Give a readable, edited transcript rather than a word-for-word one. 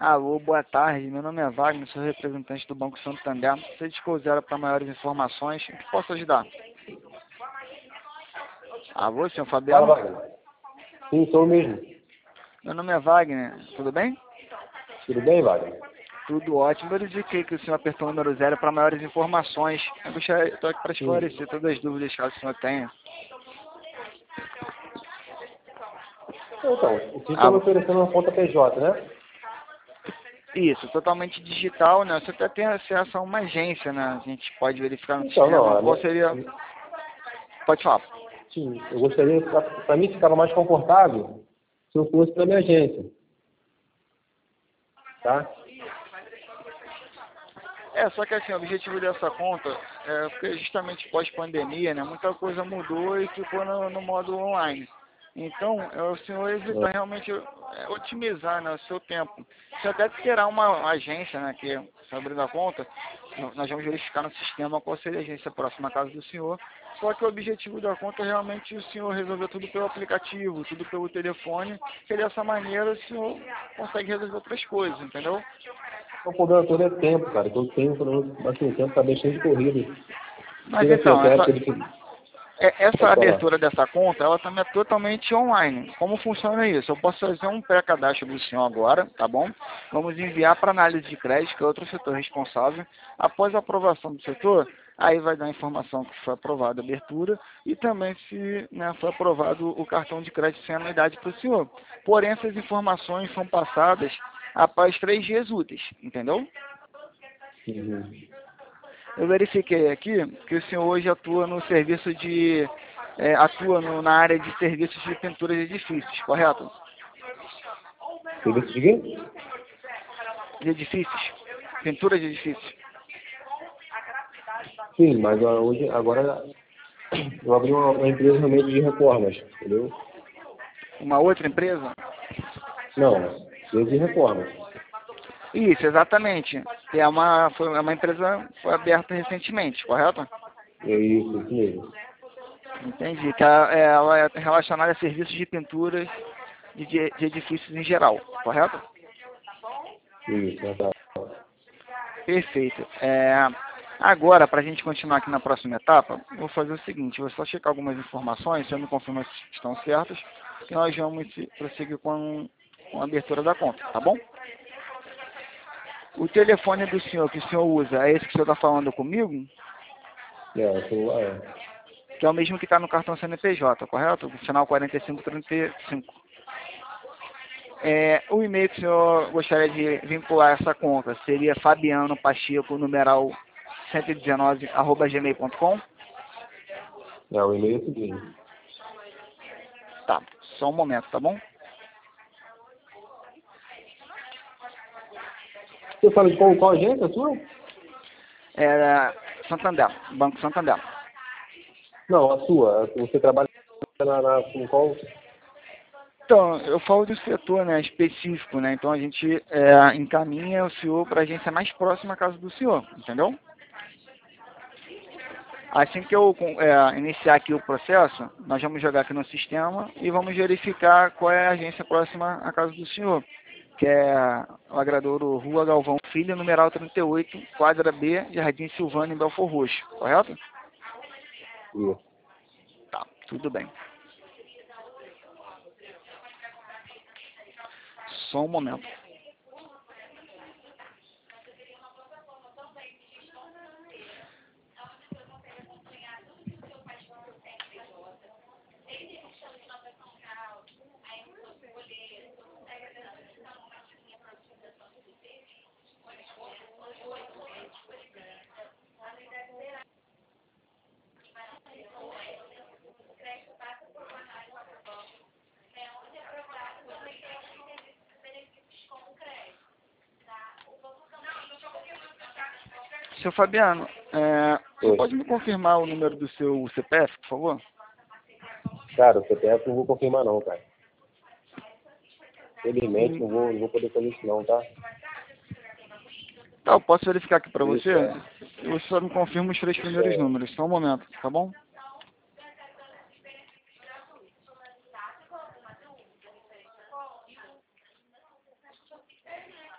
Alô, boa tarde. Meu nome é Wagner, sou representante do Banco Santander. Você discou zero para maiores informações. O que posso ajudar? Alô, senhor Fala, Fabiano? Wagner. Sim, sou eu mesmo. Meu nome é Wagner. Tudo bem? Tudo bem, Wagner? Tudo ótimo. Eu indiquei que o senhor apertou o número zero para maiores informações. Estou aqui para Sim. esclarecer todas as dúvidas que o senhor tenha. Então, vocês estão me Alô? oferecendo uma conta PJ, né? Isso, totalmente digital, né? Você até tem acesso a uma agência, né? A gente pode verificar no Então, não, sistema qual seria... Pode falar. sim, eu gostaria, para mim ficava mais confortável se eu fosse para minha agência. Tá? Só que assim, o objetivo dessa conta é porque justamente pós-pandemia, né, muita coisa mudou e ficou no modo online. Então, é o senhor evitar realmente otimizar, né, o seu tempo. Você até terá uma agência, né, que se abrindo a conta, nós vamos verificar no sistema qual seria a agência próxima à casa do senhor. Só que o objetivo da conta é realmente o senhor resolver tudo pelo aplicativo, tudo pelo telefone, que dessa maneira o senhor consegue resolver outras coisas, entendeu? O problema todo é tempo, cara. Que eu tenho, assim, o tempo tá bem cheio de corrido. Mas Chega então, certa época de que... essa Pode falar. abertura dessa conta, ela também é totalmente online. Como funciona isso? Eu posso fazer um pré-cadastro do senhor agora, tá bom? Vamos enviar para análise de crédito, que é outro setor responsável. Após a aprovação do setor, aí vai dar a informação que foi aprovada a abertura e também se, né, foi aprovado o cartão de crédito sem anuidade para o senhor. Porém, essas informações são passadas após 3 dias úteis, entendeu? Uhum. Eu verifiquei aqui que o senhor hoje atua no serviço de... na área de serviços de pintura de edifícios, correto? Serviço de quê? De edifícios. Pintura de edifícios. Sim, mas hoje, agora, eu abri uma empresa realmente de reformas, entendeu? Uma outra empresa? Não, empresa de reformas. Isso, exatamente. Foi uma empresa foi aberta recentemente, correto? É isso mesmo. Entendi. Que ela é relacionada a serviços de pinturas de edifícios em geral, correto? Isso, tá. Perfeito. Agora, para a gente continuar aqui na próxima etapa, eu vou fazer o seguinte, vou só checar algumas informações, você me confirma se estão certas, e nós vamos prosseguir com a abertura da conta, tá bom? O telefone do senhor que o senhor usa é esse que o senhor está falando comigo? O celular Que é o mesmo que está no cartão CNPJ, correto? O final 4535. O e-mail que o senhor gostaria de vincular essa conta seria Fabiano Pacheco, numeral 119, @gmail.com? o e-mail é o seguinte. Tá, só um momento, tá bom? Você fala de qual agência sua? Santander, Banco Santander. Não, a sua. Você trabalha com qual? Então, eu falo do setor, né, específico, né? Então a gente encaminha o senhor para a agência mais próxima à casa do senhor, entendeu? Assim que eu iniciar aqui o processo, nós vamos jogar aqui no sistema e vamos verificar qual é a agência próxima à casa do senhor, que é o Agradouro Rua Galvão Filho, numeral 38, quadra B, Jardim Silvânia, em Belfor Roxo, correto? Isso. Tá, tudo bem. Só um momento. Seu Fabiano, você Oi. pode me confirmar o número do seu CPF, por favor? Cara, o CPF não vou confirmar não, cara. Felizmente Hum, não vou poder fazer isso não, tá? Tá, eu posso verificar aqui para Isso, você? Você só me confirma os 3 primeiros números, só um momento, tá bom?